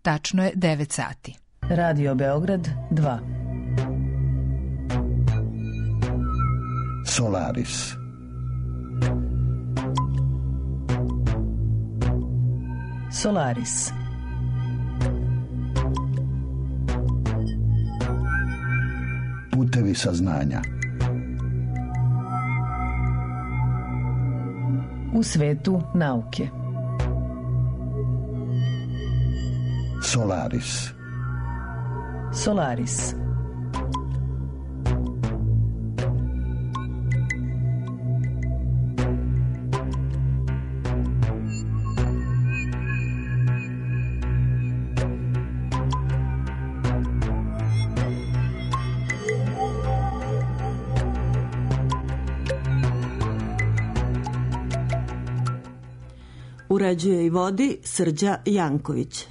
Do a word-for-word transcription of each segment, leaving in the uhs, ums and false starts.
tačno je devet sati. Radio Beograd dva. Solaris. Solaris. Putevi saznanja. U svetu nauke. Solaris. Solaris. Uređuje i vodi Srđa Janković.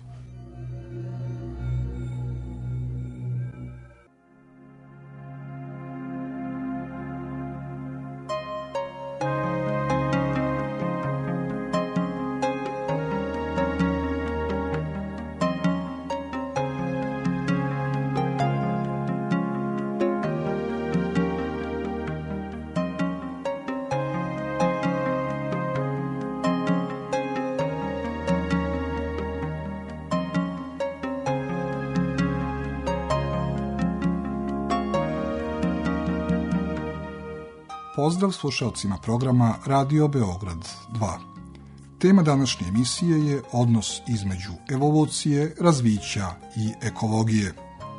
Pozdrav slušalcima programa Radio Beograd dva. Tema današnje emisije je odnos između evolucije, razvića i ekologije.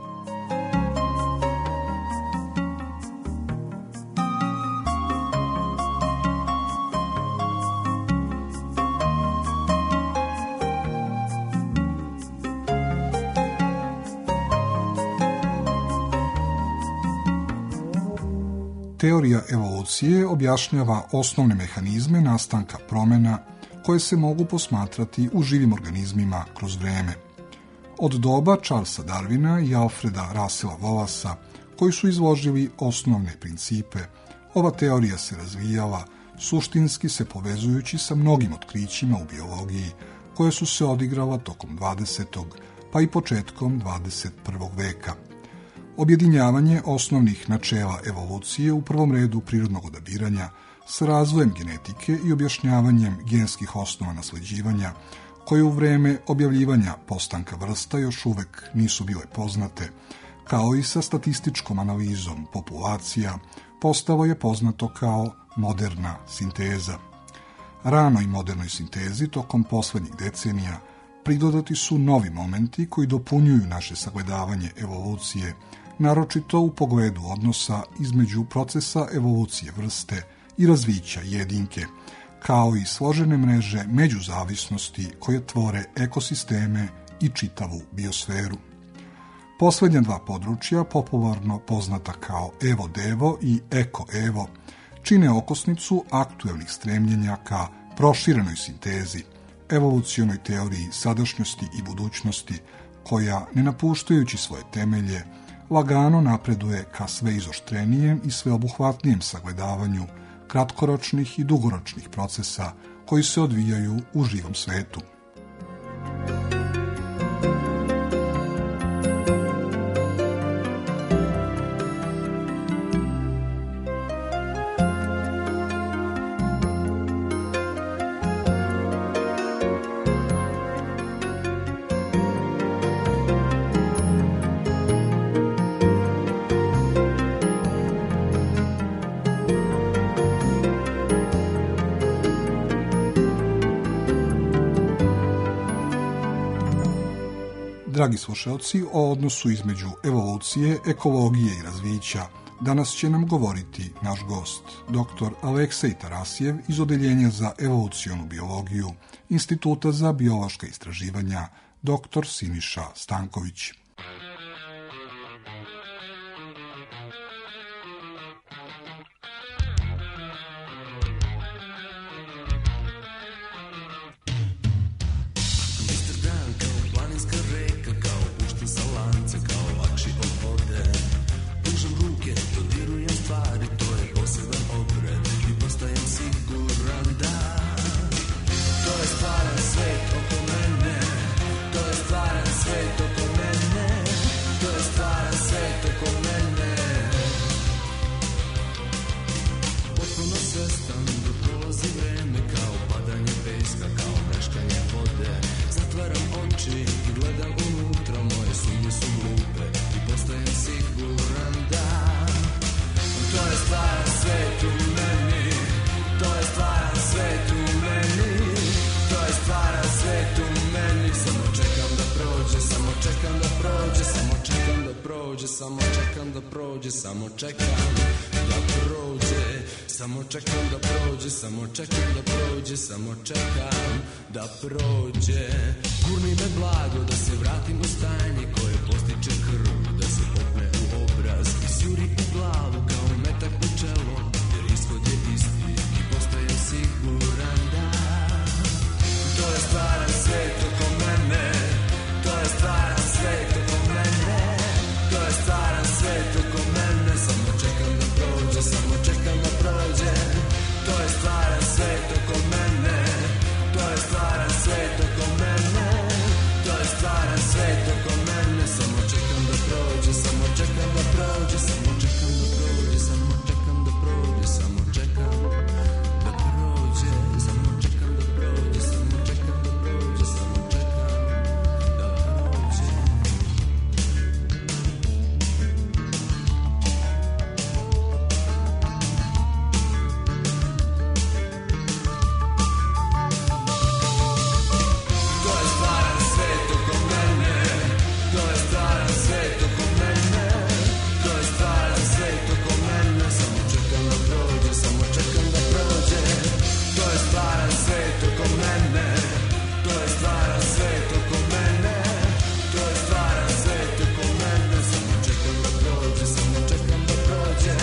Teorija evolucije objašnjava osnovne mehanizme nastanka promjena koje se mogu posmatrati u živim organizmima kroz vreme. Od doba Charlesa Darwina i Alfreda Russela Wallaca, koji su izložili osnovne principe, ova teorija se razvijala, suštinski se povezujući sa mnogim otkrićima u biologiji koje su se odigrala tokom dvadesetog pa i početkom dvadeset prvog veka. Objedinjavanje osnovnih načela evolucije u prvom redu prirodnog odabiranja s razvojem genetike i objašnjavanjem genskih osnova nasleđivanja, koje u vreme objavljivanja postanka vrsta još uvek nisu bile poznate, kao i sa statističkom analizom populacija, postalo je poznato kao moderna sinteza. Ranoj modernoj sintezi tokom poslednjih decenija pridodati su novi momenti koji dopunjuju naše sagledavanje evolucije, naročito u pogledu odnosa između procesa evolucije vrste i razvića jedinke, kao i složene mreže međuzavisnosti koje tvore ekosisteme i čitavu biosferu. Poslednja dva područja, popularno poznata kao Evo-Devo i Eko-Evo, čine okosnicu aktuelnih stremljenja ka proširenoj sintezi, evolucionoj teoriji sadašnjosti i budućnosti, koja, ne napuštajući svoje temelje, lagano napreduje ka sve izoštrenijem i sveobuhvatnijem sagledavanju kratkoročnih i dugoročnih procesa koji se odvijaju u živom svetu. Dragi slušalci, o odnosu između evolucije, ekologije i razvića danas će nam govoriti naš gost, doktor Aleksej Tarasijev iz Odeljenja za evolucionu biologiju Instituta za biološka istraživanja, doktor Siniša Stanković. Stvaran svet oko mene, to je stvaran svet. gledam unutra, moje sumnje su glupe i postajem siguran da to je stvaran svet u meni, to je stvaran svet u meni, to je stvaran svet u meni. Samo čekam da prođe, samo čekam da prođe, samo čekam da prođe, samo čekam da prođe, samo čekam da prođe, samo čekam da prođe, samo čekam da prođe, samo čekam da prođe. Gurni me blago da se vratim u stajanje koje postiče krv, da se popne u obraz i sjuri u glavu kao metak u čelo, jer ishod je isti i postajem siguran da to je stvaran svet oko mene, to je stvaran svet oko mene, to je stvaran svet oko mene. Samo čekam da prođe, samo čekam da prođe, to je stvaran svet oko mene, to je stvaran svet oko mene, to je stvaran svet oko mene. Samo čekam da prođe, samo čekam da prođe, samo čekam da prođe, samo čekam da prođe, samo čekam da prođe, samo čekam da prođe, samo čekam da prođe, samo čekam da prođe. To je stvaran svet oko mene, to je stvaran svet oko mene, to je stvaran svet oko mene. Samo čekam da prođe, samo čekam da prođe, to je stvaran svet oko mene, to je stvaran svet oko mene, to je stvaran svet oko mene. Samo čekam da prođe, samo čekam da prođe.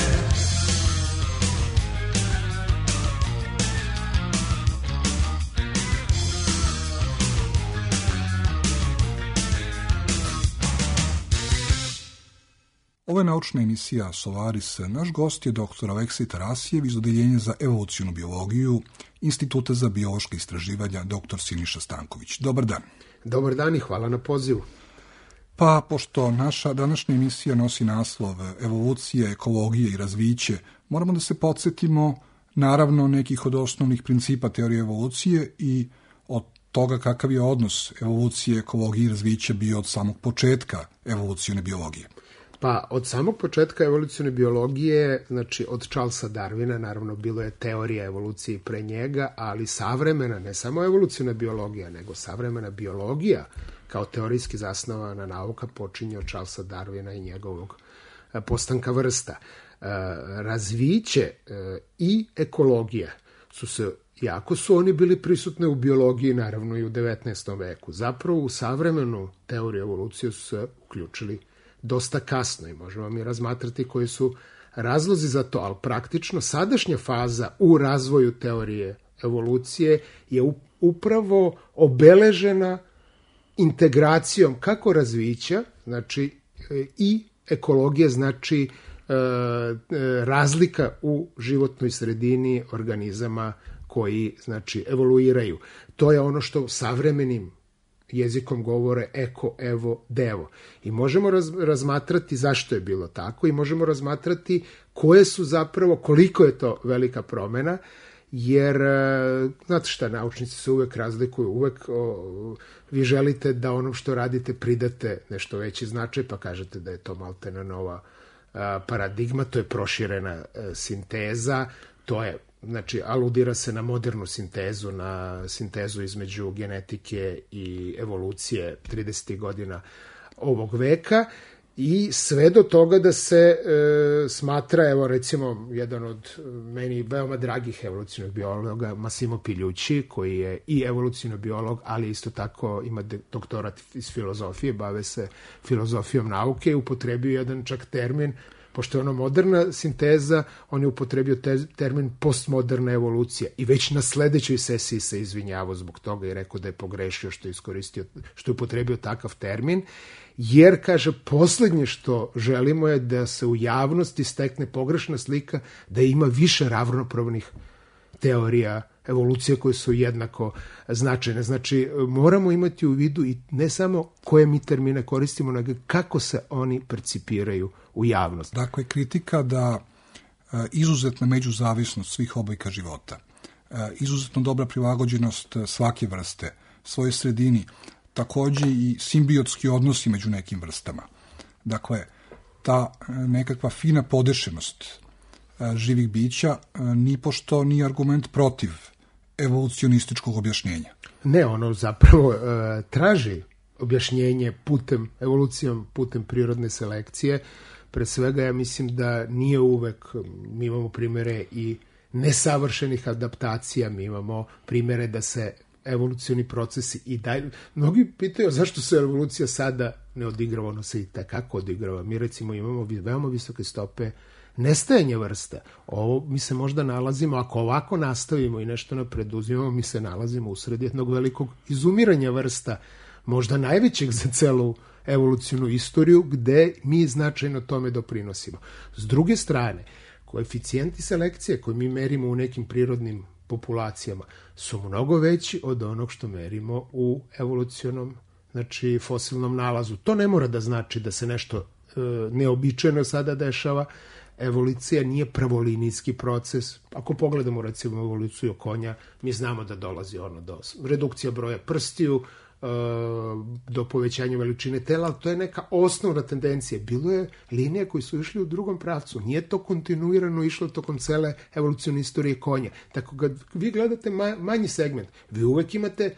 Ovo je naučna emisija Solaris. Naš gost je doktor Aleksej Tarasijev iz Odeljenja za evolucionu biologiju Instituta za biološke istraživanja doktor Siniša Stanković. Dobar dan. Dobar dan i hvala na pozivu. Pa, pošto naša današnja emisija nosi naslov evolucija, ekologije i razviće, moramo da se podsjetimo naravno nekih od osnovnih principa teorije evolucije i od toga kakav je odnos evolucije, ekologije i razvića bio od samog početka evolucione biologije. Pa od samog početka evolucione biologije, znači od Charlesa Darwina, naravno bilo je teorija evolucije pre njega, ali savremena, ne samo evoluciona biologija, nego savremena biologija kao teorijski zasnovana nauka počinje od Charlesa Darwina i njegovog postanka vrsta. Razviće i ekologija su se, jako su oni bili prisutni u biologiji, naravno i u devetnaestom veku. Zapravo u savremenu teoriju evolucije su se uključili dosta kasno i možemo mi razmatrati koji su razlozi za to, ali praktično sadašnja faza u razvoju teorije evolucije je upravo obeležena integracijom kako razvića, znači i ekologije, znači razlika u životnoj sredini organizama koji, znači, evoluiraju. To je ono što savremenim jezikom govore eko, evo, devo. I možemo raz, razmatrati zašto je bilo tako i možemo razmatrati koje su zapravo, koliko je to velika promena, jer, znate šta, naučnici se uvek razlikuju, uvek o, vi želite da onom što radite pridate nešto veći značaj, pa kažete da je to maltena nova a, paradigma, to je proširena a, sinteza, to je, znači, aludira se na modernu sintezu, na sintezu između genetike i evolucije tridesetih godina ovog veka i sve do toga da se e, smatra, evo recimo, jedan od meni veoma dragih evolucionog biologa, Massimo Pigliucci, koji je i evoluciono biolog, ali isto tako ima doktorat iz filozofije, bave se filozofijom nauke i upotrebio jedan čak termin, pošto je ono moderna sinteza, on je upotrebio te, termin postmoderna evolucija i već na sledećoj sesiji se izvinjavao zbog toga i rekao da je pogrešio što je iskoristio, što je upotrebio takav termin, jer, kaže, poslednje što želimo je da se u javnosti stekne pogrešna slika da ima više ravnopravnih teorija evolucije koje su jednako značajne. Znači, moramo imati u vidu i ne samo koje mi termine koristimo, nego kako se oni percipiraju u javnosti. Dakle, kritika da e, izuzetna međuzavisnost svih oblika života, e, izuzetno dobra prilagođenost svake vrste, svojoj sredini, takođe i simbiotski odnosi među nekim vrstama. Dakle, ta nekakva fina podešenost živih bića nipošto nije argument protiv evolucionističkog objašnjenja. Ne, ono zapravo e, traži objašnjenje putem, evolucijom, putem prirodne selekcije. Pre svega ja mislim da nije uvek, mi imamo primere i nesavršenih adaptacija, mi imamo primere da se evolucioni procesi i daju. Mnogi pitaju zašto se evolucija sada ne odigrava, ono se i takako odigrava. Mi recimo imamo veoma visoke stope nestajanje vrsta. Ovo mi se možda nalazimo, ako ovako nastavimo i nešto napreduzimamo, mi se nalazimo usred jednog velikog izumiranja vrsta, možda najvećeg za celu evolucijnu istoriju, gde mi značajno tome doprinosimo. S druge strane, koeficijenti selekcije koje mi merimo u nekim prirodnim populacijama su mnogo veći od onog što merimo u evolucionom, znači fosilnom nalazu. To ne mora da znači da se nešto e, neobičajno sada dešava. Evolucija nije pravolinijski proces. Ako pogledamo recimo evoluciju konja, mi znamo da dolazi ono do redukcija broja prstiju, do povećanja veličine tela, ali to je neka osnovna tendencija. Bilo je linije koji su išli u drugom pravcu. Nije to kontinuirano išlo tokom cele evolucione istorije konja. Tako kad vi gledate manji segment, vi uvek imate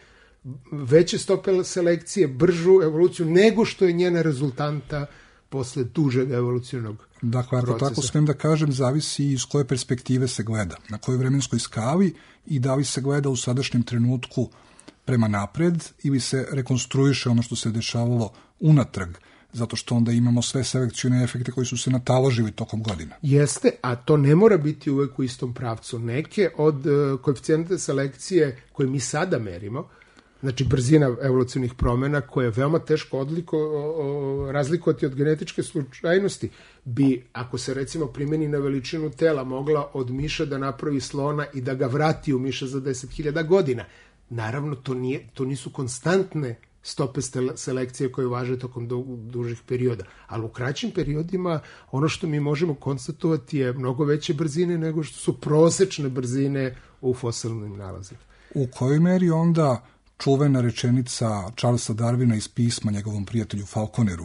veće stope selekcije, bržu evoluciju nego što je njena rezultanta posle dužeg evolucionog Dakle, ako procesa. Tako smijem da kažem, zavisi iz koje perspektive se gleda, na kojoj vremenskoj skali i da li se gleda u sadašnjem trenutku prema napred ili se rekonstruiše ono što se dešavalo unatrag, zato što onda imamo sve selekcione efekte koji su se nataložili tokom godina. Jeste, a to ne mora biti uvek u istom pravcu. Neke od uh, koeficijenta selekcije koje mi sada merimo, znači brzina evolucionih promena, koja je veoma teško odliko, o, o, razlikovati od genetičke slučajnosti, bi, ako se recimo primeni na veličinu tela, mogla od miša da napravi slona i da ga vrati u miša za deset hiljada godina. Naravno, to, nije, to nisu konstantne stope selekcije koje važe tokom du, dužih perioda, ali u kraćim periodima ono što mi možemo konstatovati je mnogo veće brzine nego što su prosečne brzine u fosilnim nalazima. U kojoj meri onda čuvena rečenica Charlesa Darwina iz pisma njegovom prijatelju Falconeru,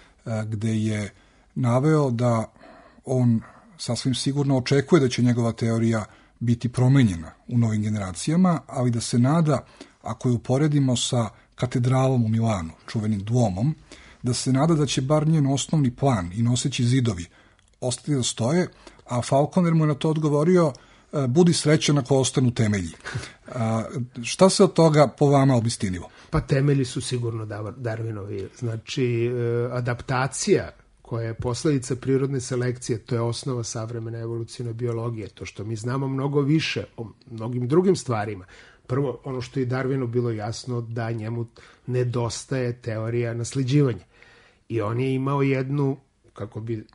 gde je naveo da on sasvim sigurno očekuje da će njegova teorija biti promenjena u novim generacijama, ali da se nada, ako je uporedimo sa katedralom u Milanu, čuvenim Duomom, da se nada da će bar njen osnovni plan i noseći zidovi ostati da stoje, a Falconer mu je na to odgovorio: budi srećan ako ostanu temelji. A, šta se od toga po vama obistinilo? Pa temelji su sigurno Darwinovi. Znači, adaptacija koja je posledica prirodne selekcije, to je osnova savremene evolucijne biologije. To što mi znamo mnogo više o mnogim drugim stvarima. Prvo, ono što je Darwinu bilo jasno, da njemu nedostaje teorija nasleđivanja. I on je imao jednu, kako bi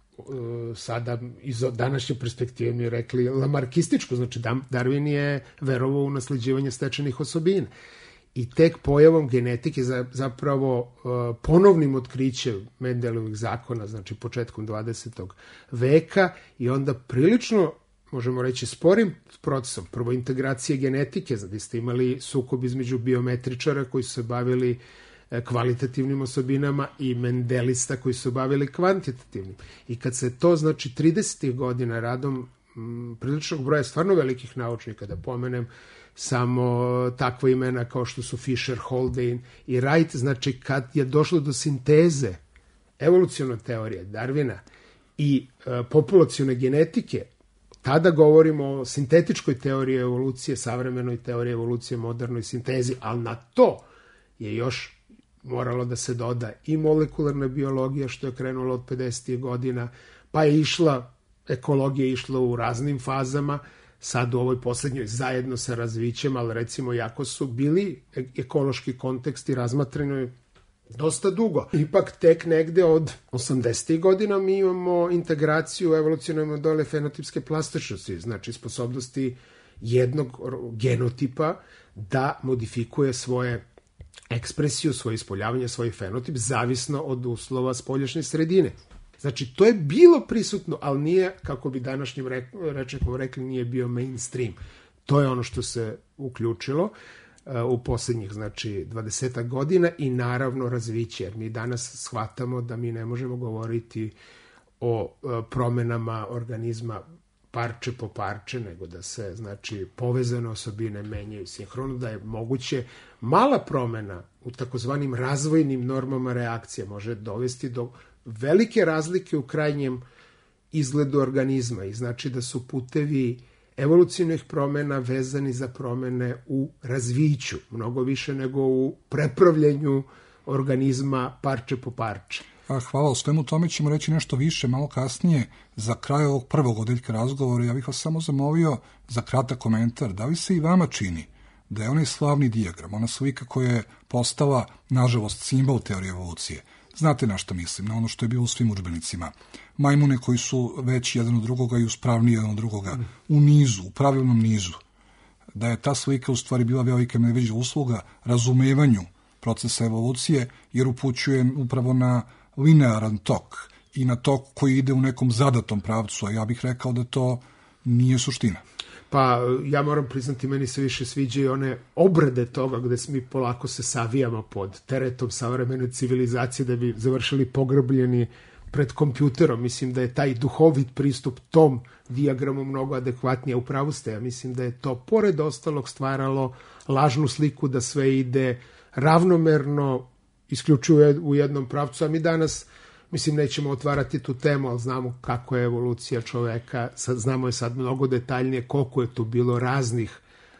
sada iz današnje perspektive mi rekli, lamarkističku, znači Darwin je verovao u nasleđivanje stečenih osobina. I tek pojavom genetike, zapravo ponovnim otkrićem Mendelovih zakona, znači početkom dvadesetog veka, i onda prilično, možemo reći, sporim procesom. Prvo, integracije genetike, znači ste imali sukob između biometričara koji su se bavili kvalitativnim osobinama i mendelista koji su bavili kvantitativnim. I kad se to, znači, tridesetih godina radom m, priličnog broja stvarno velikih naučnika, da pomenem samo takva imena kao što su Fisher, Haldane i Wright, znači kad je došlo do sinteze evolucione teorije Darwina i e, populacione genetike, tada govorimo o sintetičkoj teoriji evolucije, savremenoj teoriji evolucije, modernoj sintezi, ali na to je još moralo da se doda i molekularna biologija, što je krenulo od pedesetih godina, pa je išla, ekologija je išla u raznim fazama, sad u ovoj poslednjoj zajedno sa razvićem, ali recimo jako su bili ekološki konteksti razmatrani dosta dugo. Ipak tek negde od osamdesetih godina mi imamo integraciju evolucionalne modele fenotipske plastičnosti, znači sposobnosti jednog genotipa da modifikuje svoje ekspresiju, svoje ispoljavanje, svoj fenotip, zavisno od uslova spoljašnje sredine. Znači, to je bilo prisutno, ali nije, kako bi današnjim rečnikom rekli, nije bio mainstream. To je ono što se uključilo. u posljednjih, znači, dvadesetak godina i naravno razviće, jer mi danas shvatamo da mi ne možemo govoriti o promenama organizma parče po parče, nego da se, znači, povezane osobine menjaju sinhrono, da je moguće mala promena u takozvanim razvojnim normama reakcije može dovesti do velike razlike u krajnjem izgledu organizma i znači da su putevi evolucionih promena vezani za promene u razviću, mnogo više nego u prepravljanju organizma parče po parče. Hvala, o svemu tome ćemo reći nešto više malo kasnije. Za kraj ovog prvog odeljka razgovora ja bih vas samo zamolio za kratak komentar. Da li se i vama čini da je onaj slavni dijagram, ona slika koja je postala, nažalost, simbol teorije evolucije? Znate na što mislim, na ono što je bilo u svim udžbenicima. Majmune koji su veći jedan od drugoga i uspravniji jedan od drugoga, u nizu, u pravilnom nizu. Da je ta slika u stvari bila velika medveđa usluga razumevanju procesa evolucije, jer upućuje upravo na linearan tok i na tok koji ide u nekom zadatom pravcu, a ja bih rekao da to nije suština. Pa ja moram priznati, meni se više sviđaju one obrade toga gde mi polako se savijamo pod teretom savremene civilizacije da bi završili pogrbljeni pred kompjuterom. Mislim da je taj duhovit pristup tom dijagramu mnogo adekvatnije. U pravu ste, ja mislim da je to pored ostalog stvaralo lažnu sliku da sve ide ravnomerno, isključuje u jednom pravcu, a mi danas, mislim, nećemo otvarati tu temu, ali znamo kako je evolucija čoveka, sad znamo je sad mnogo detaljnije koliko je tu bilo raznih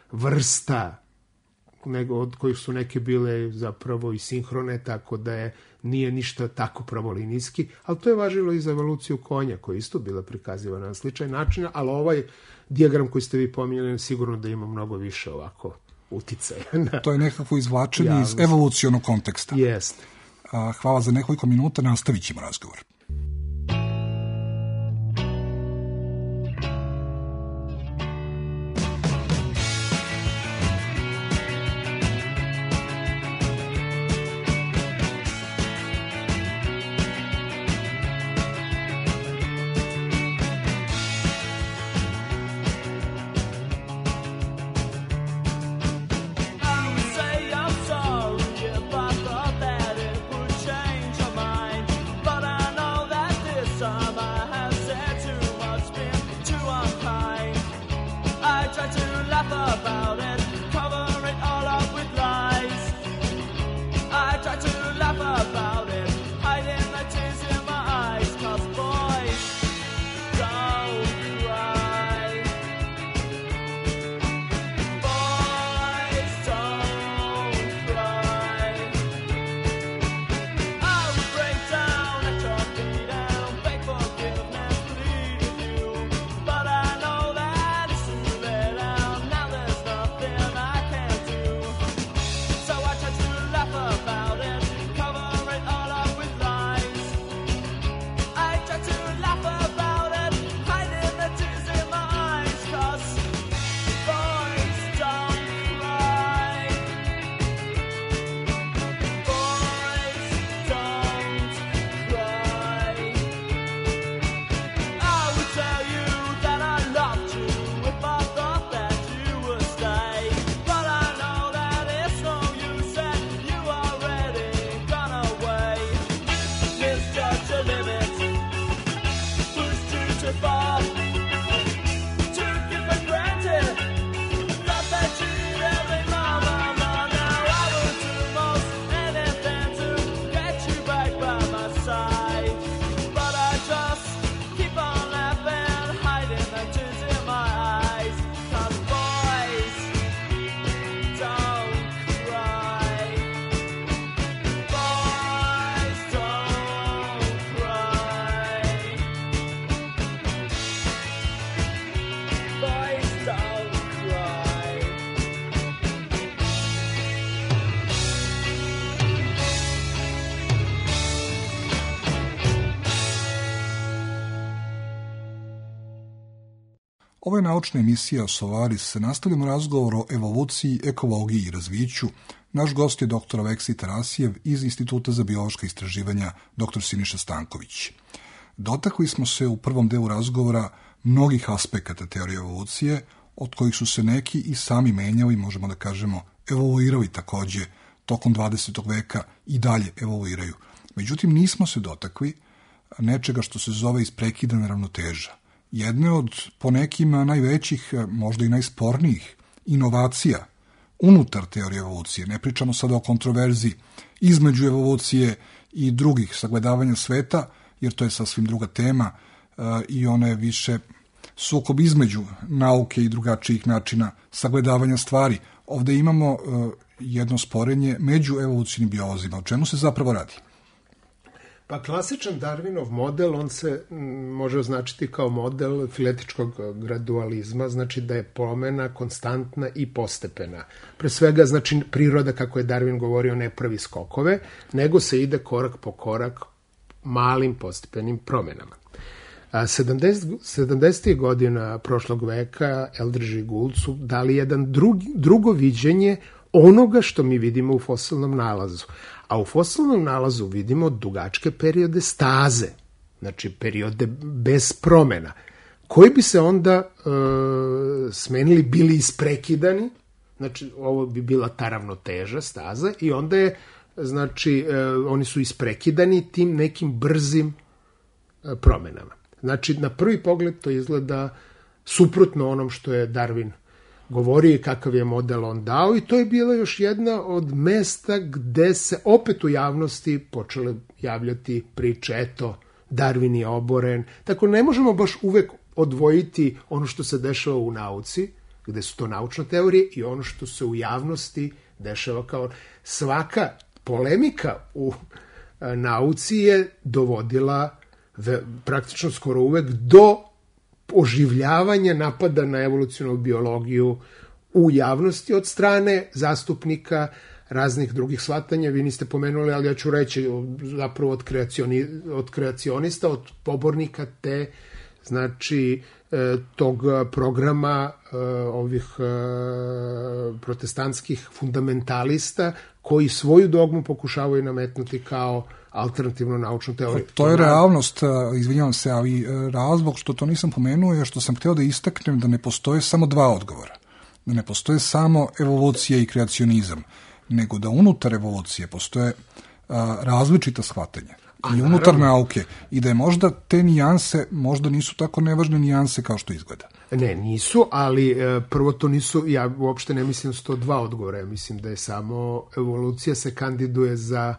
vrsta, nego od kojih su neke bile zapravo i sinhrone, tako da je nije ništa tako pravolinijski, ali to je važilo i za evoluciju konja, koja je isto bila prikazivana na sličan način, ali ovaj dijagram koji ste vi pominjali sigurno da ima mnogo više ovako uticaja. To je nekako izvlačenje iz evolucionog konteksta. Jeste. Hvala za nekoliko minuta, nastavit ćemo razgovor. Ovo je naučna emisija Solaris. Nastavljamo razgovor o evoluciji, ekologiji i razviću. Naš gost je doktor Aleksij Tarasijev iz Instituta za biološka istraživanja doktor Siniša Stanković. Dotakli smo se u prvom delu razgovora mnogih aspekata teorije evolucije, od kojih su se neki i sami menjali, možemo da kažemo, evoluirali takođe tokom dvadesetog veka i dalje evoluiraju. Međutim, nismo se dotakli nečega što se zove isprekidana ravnoteža. Jedne od po nekim najvećih, možda i najspornijih inovacija unutar teorije evolucije. Ne pričamo sada o kontroverziji između evolucije i drugih sagledavanja sveta, jer to je sasvim druga tema i ona je više sukob između nauke i drugačijih načina sagledavanja stvari. Ovde imamo jedno sporenje među evolucijnim biolozima. O čemu se zapravo radi? Pa klasičan Darwinov model, on se može označiti kao model filetičkog gradualizma, znači da je promena konstantna i postepena. Pre svega, znači, priroda, kako je Darwin govorio, ne pravi skokove, nego se ide korak po korak malim postepenim promenama. sedamdesetih godina prošlog veka Eldridge i Gould su dali jedan drugi, drugo viđenje onoga što mi vidimo u fosilnom nalazu. A u fosilnom nalazu vidimo dugačke periode staze, znači periode bez promena, koji bi se onda e, smenili, bili isprekidani, znači ovo bi bila ta ravnoteža, staza, i onda je, znači, e, oni su isprekidani tim nekim brzim e, promenama. Znači, na prvi pogled to izgleda suprotno onom što je Darwin govorio i kakav je model on dao, i to je bila još jedna od mesta gde se opet u javnosti počele javljati priče, eto, Darwin je oboren. Tako ne možemo baš uvek odvojiti ono što se dešava u nauci, gde su to naučne teorije, i ono što se u javnosti dešava kao svaka polemika u nauci je dovodila praktično skoro uvek do oživljavanja napada na evolucionalnu biologiju u javnosti od strane zastupnika raznih drugih shvatanja. Vi niste pomenuli, ali ja ću reći zapravo od, kreacioni, od kreacionista, od pobornika te, znači, tog programa ovih protestantskih fundamentalista koji svoju dogmu pokušavaju nametnuti kao alternativnu naučnu teoriju. To je realnost, izvinjavam se, ali razlog što to nisam pomenuo je što sam hteo da istaknem da ne postoje samo dva odgovora. Da ne postoje samo evolucija i kreacionizam, nego da unutar evolucije postoje a, različita shvatanja. I A, unutar nauke. I da je možda te nijanse, možda nisu tako nevažne nijanse kao što izgleda. Ne, nisu, ali e, prvo to nisu, ja uopšte ne mislim da su to dva odgovora. Ja mislim da je samo evolucija se kandiduje za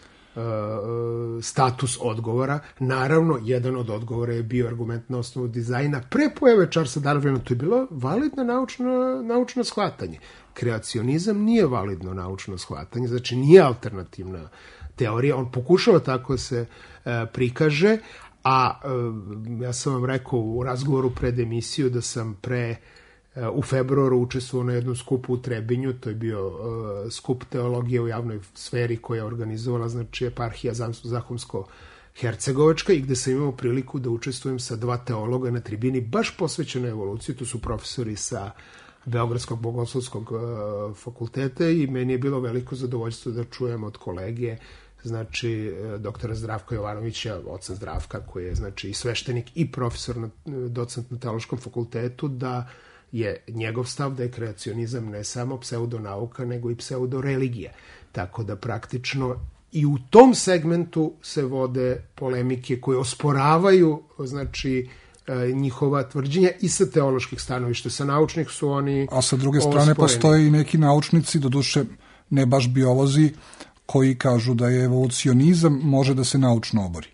status odgovora. Naravno, jedan od odgovora je bio argument na osnovu dizajna. Pre pojave Charlesa Darwina to je bilo validno naučno, naučno shvatanje. Kreacionizam nije validno naučno shvatanje, znači nije alternativna teorija. On pokušava tako se e, prikaže, a e, ja sam vam rekao u razgovoru pred emisiju da sam pre u februaru učestvovao na jednom skupu u Trebinju, to je bio uh, skup teologije u javnoj sferi koja je organizovala, znači, eparhija Zahumsko-Hercegovačka, i gde sam imao priliku da učestvujem sa dva teologa na tribini, baš posvećenoj evoluciji. To su profesori sa Beogradskog bogoslovskog uh, fakulteta, i meni je bilo veliko zadovoljstvo da čujem od kolege, znači, doktora Zdravka Jovanovića, oca Zdravka, koji je, znači, i sveštenik i profesor, na, docent na teološkom fakultetu, da je njegov stav da je kreacionizam ne samo pseudonauka, nego i pseudoreligija. Tako da praktično i u tom segmentu se vode polemike koje osporavaju, znači, njihova tvrđenja i sa teoloških stanovišta. Sa naučnih su oni A sa druge strane osporeni. Postoje i neki naučnici, doduše ne baš biolozi, koji kažu da je evolucionizam može da se naučno obori.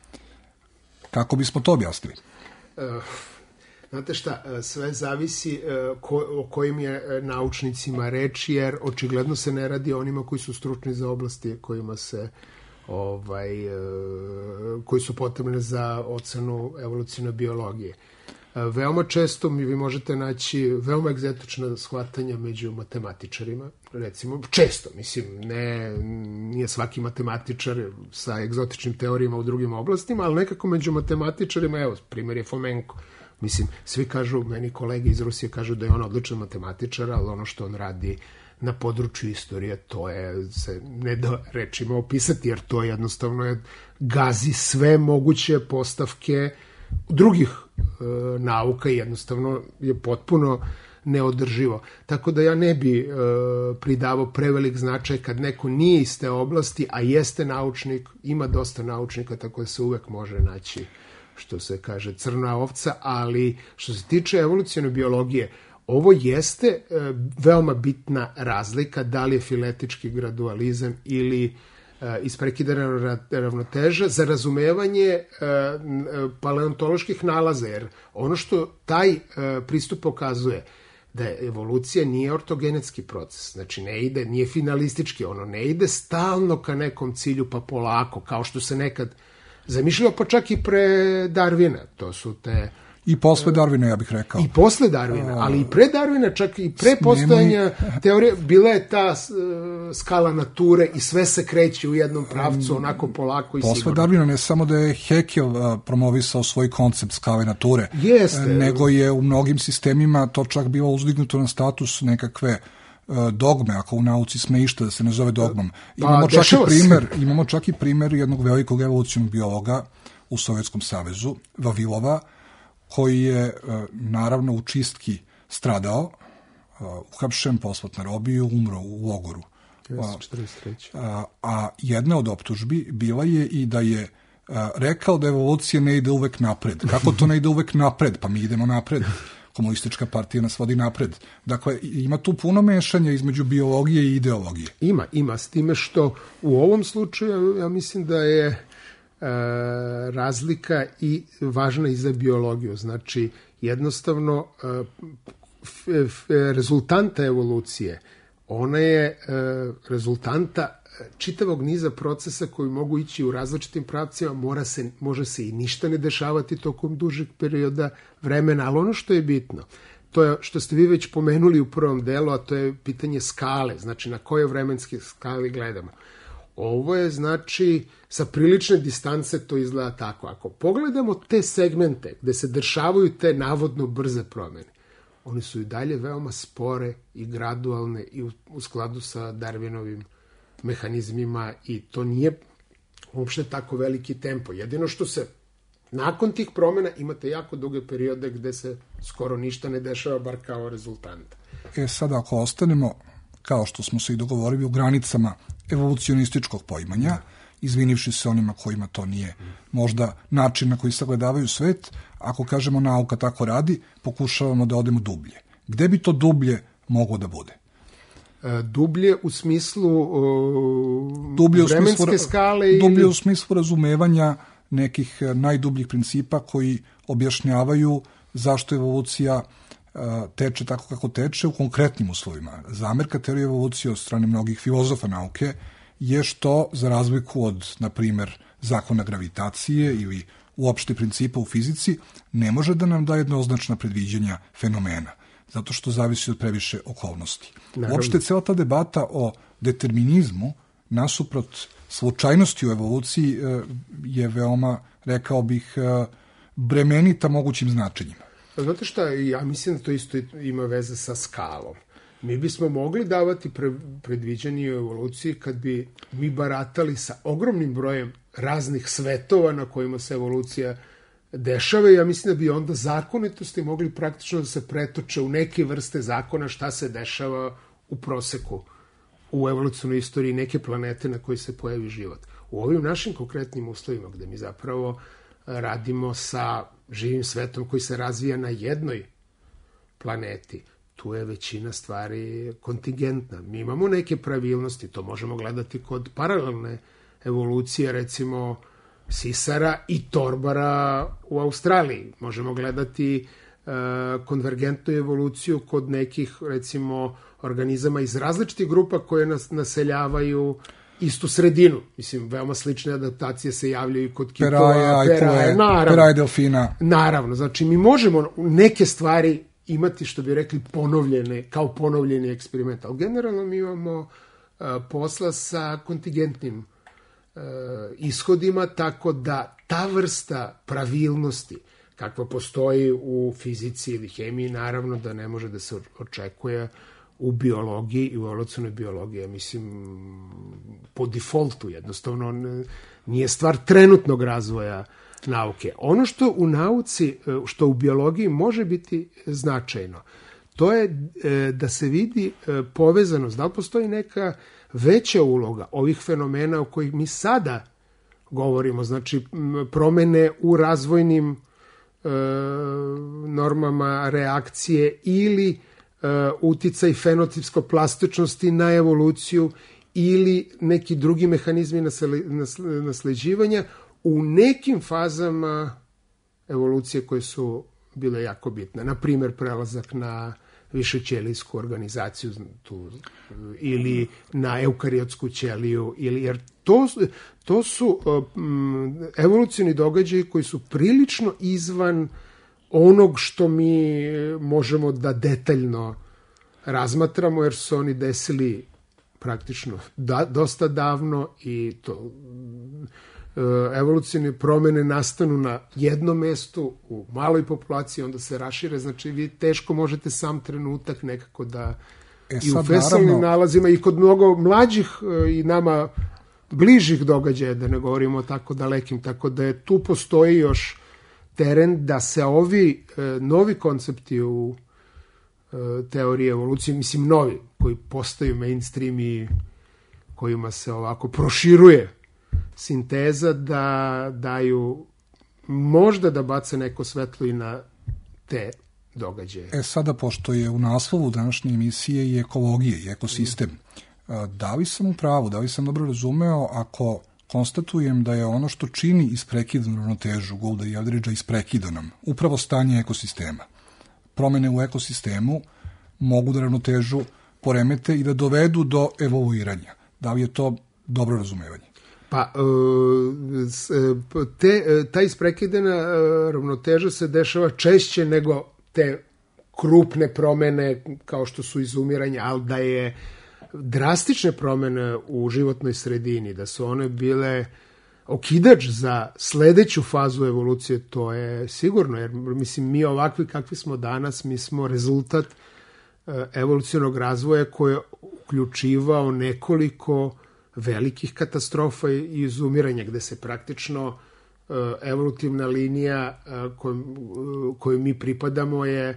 Kako bismo to objasnili? Uh, Znate šta, sve zavisi ko, o kojim je naučnicima reč, jer očigledno se ne radi o onima koji su stručni za oblasti kojima se, ovaj, koji su potrebne za ocenu evolucijne biologije. Veoma često mi vi možete naći veoma egzotična shvatanja među matematičarima, recimo, često, mislim, ne, nije svaki matematičar sa egzotičnim teorijama u drugim oblastima, ali nekako među matematičarima, evo, primjer je Fomenko. Mislim, svi kažu, meni kolege iz Rusije kažu da je on odličan matematičar, ali ono što on radi na području istorije, to je se ne da rečima opisati, jer to jednostavno je, gazi sve moguće postavke drugih e, nauka i jednostavno je potpuno neodrživo. Tako da ja ne bi e, pridavao prevelik značaj kad neko nije iz te oblasti, a jeste naučnik, ima dosta naučnika, tako da se uvek može naći, što se kaže, crna ovca, ali što se tiče evolucione biologije, ovo jeste e, veoma bitna razlika, da li je filetički gradualizam ili e, isprekidana ravnoteža za razumevanje e, paleontoloških nalaza, jer ono što taj e, pristup pokazuje, da je evolucija nije ortogenetski proces, znači ne ide, nije finalistički, ono ne ide stalno ka nekom cilju pa polako, kao što se nekad zamišljao, pa čak i pre Darwina, to su te... I posle Darwina, ja bih rekao. I posle Darwina, ali i pre Darwina, čak i pre postojanja teorije, bila je ta uh, skala nature i sve se kreće u jednom pravcu, onako polako i posle sigurno. Posle Darwina ne samo da je Haeckel uh, promovisao svoj koncept skale nature, Jeste. nego je u mnogim sistemima to čak bilo uzdignuto na status nekakve dogme, ako u nauci sme išta da se ne zove dogmom. Imamo, pa, čak i primer, imamo čak i primer jednog velikog evolucionog biologa u Sovjetskom savezu, Vavilova, koji je naravno u čistki stradao, uhapšen, poslat na robiju, umro u logoru. četrdeset treće. A, a jedna od optužbi bila je i da je a, rekao da evolucija ne ide uvek napred. Kako to ne ide uvek napred? Pa mi idemo napred. Komunistička partija nas vodi napred. Dakle, ima tu puno mešanja između biologije i ideologije. Ima, ima, s time što u ovom slučaju ja mislim da je e, razlika i važna i za biologiju. Znači, jednostavno e, f, f, rezultanta evolucije, ona je e, rezultanta čitavog niza procesa koji mogu ići u različitim pravcima, mora se, može se i ništa ne dešavati tokom dužeg perioda vremena, ali ono što je bitno, to je što ste vi već pomenuli u prvom delu, a to je pitanje skale, znači na kojoj vremenske skali gledamo. Ovo je, znači, sa prilične distance to izgleda tako. Ako pogledamo te segmente gde se dešavaju te navodno brze promene, one su i dalje veoma spore i gradualne i u, u skladu sa Darwinovim mehanizmima i to nije uopšte tako veliki tempo. Jedino što se nakon tih promjena imate jako duge periode gde se skoro ništa ne dešava, bar kao rezultant. E sad ako ostanemo, kao što smo se i dogovorili, u granicama evolucionističkog poimanja, izvinivši se onima kojima to nije možda način na koji sagledavaju svet, ako kažemo nauka tako radi, pokušavamo da odemo dublje. Gde bi to dublje moglo da bude? Dublje u smislu uh, dublje u vremenske smislu, skale? Dublje ili... u smislu razumevanja nekih najdubljih principa koji objašnjavaju zašto evolucija uh, teče tako kako teče u konkretnim uslovima. Zamerka teorije evolucije od strane mnogih filozofa nauke je što, za razliku od, na primer, zakona gravitacije ili uopšte principa u fizici, ne može da nam da jednoznačna predviđanja fenomena, zato što zavisi od previše okolnosti. Naravno. Uopšte cela ta debata o determinizmu nasuprot slučajnosti u evoluciji je veoma, rekao bih, bremenita mogućim značenjima. Znate šta, ja mislim da to isto ima veze sa skalom. Mi bismo mogli davati pre, predviđanje u evoluciji kad bi mi baratali sa ogromnim brojem raznih svetova na kojima se evolucija dešava. Ja mislim da bi onda zakonitosti mogli praktično da se pretoče u neke vrste zakona šta se dešava u proseku u evolucionoj istoriji neke planete na kojoj se pojavi život. U ovim našim konkretnim uslovima gde mi zapravo radimo sa živim svetom koji se razvija na jednoj planeti, tu je većina stvari kontingentna. Mi imamo neke pravilnosti, to možemo gledati kod paralelne evolucije, recimo sisara i torbara u Australiji. Možemo gledati e, konvergentnu evoluciju kod nekih, recimo, organizama iz različitih grupa koje nas naseljavaju istu sredinu. Mislim, veoma slične adaptacije se javljaju kod kitova, peraja, peraja, naravno. Peraja delfina. Naravno, znači mi možemo neke stvari imati, što bi rekli, ponovljene, kao ponovljeni eksperiment. Ali generalno mi imamo uh, posla sa kontingentnim uh, ishodima, tako da ta vrsta pravilnosti kakva postoji u fizici ili hemiji, naravno da ne može da se očekuje u biologiji i u evolucionoj biologiji. Ja mislim, po defaultu jednostavno nije stvar trenutnog razvoja nauke. Ono što u nauci, što u biologiji može biti značajno, to je e, da se vidi e, povezanost, da li postoji neka veća uloga ovih fenomena o kojih mi sada govorimo, znači promene u razvojnim e, normama reakcije ili e, uticaj fenotipsko-plastičnosti na evoluciju ili neki drugi mehanizmi nasleđivanja u nekim fazama evolucije koje su bile jako bitne. Na primjer, prelazak na višećelijsku organizaciju tu, ili na eukariotsku ćeliju, ili, jer to, to su um, evolucioni događaji koji su prilično izvan onog što mi možemo da detaljno razmatramo, jer su oni desili praktično da, dosta davno i to evolucijne promene nastanu na jednom mestu u maloj populaciji, onda se rašire, znači vi teško možete sam trenutak nekako da e, i u fesalnim naravno... nalazima i kod mnogo mlađih i nama bližih događaja, da ne govorimo o tako dalekim, tako da je tu postoji još teren da se ovi e, novi koncepti u e, teoriji evolucije, mislim novi, koji postaju mainstream i kojima se ovako proširuje sinteza, da daju možda da bace neko svetlo i na te događaje. E sada, pošto je u naslovu današnje emisije i ekologije i ekosistem, da li sam u pravu, da li sam dobro razumeo ako konstatujem da je ono što čini isprekidanu ravnotežu Goulda i Eldridgea isprekidanom, upravo stanje ekosistema. Promene u ekosistemu mogu da ravnotežu poremete i da dovedu do evoluiranja. Da li je to dobro razumevanje? Pa, te, ta isprekidana ravnoteža se dešava češće nego te krupne promene kao što su izumiranje, ali da je drastične promene u životnoj sredini, da su one bile okidač za sledeću fazu evolucije, to je sigurno, jer mislim mi ovakvi kakvi smo danas, mi smo rezultat evolucionog razvoja koji je uključivao nekoliko velikih katastrofa i izumiranja, gde se praktično evolutivna linija koju mi pripadamo je,